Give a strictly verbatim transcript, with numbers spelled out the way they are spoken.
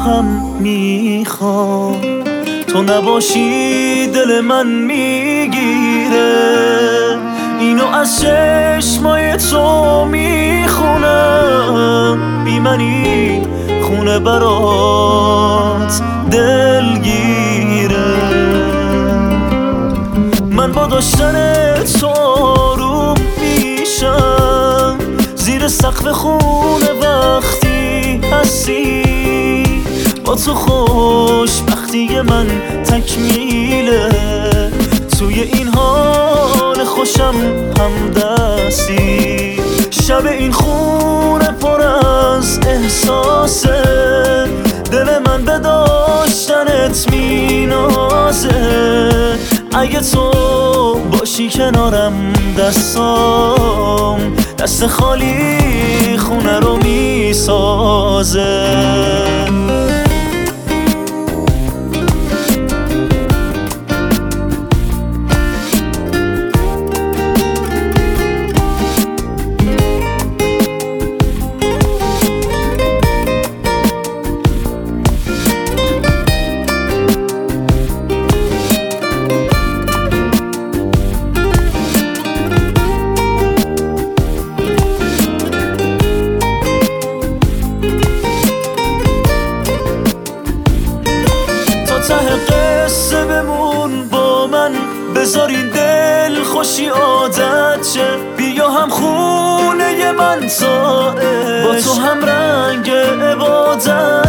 هم میخوام، تو نباشی دل من میگیره، اینو از چشمای تو میخونم، بی منی خونه برات دلگیره. من با داشتن تو آروم میشم، زیر سقف خونه وقتی هستی، با تو خوشبختی من تکمیله، توی این حال خوشم همدستی. شب این خونه پر از احساسه، دل من به داشتنت مینازه، اگه تو باشی کنارم دستام دست خالی خونه رو میسازه. ته قصه بمون با من، بذار این دل خوشی عادت شه، بیا هم خونه من تا با تو هم رنگ عبادت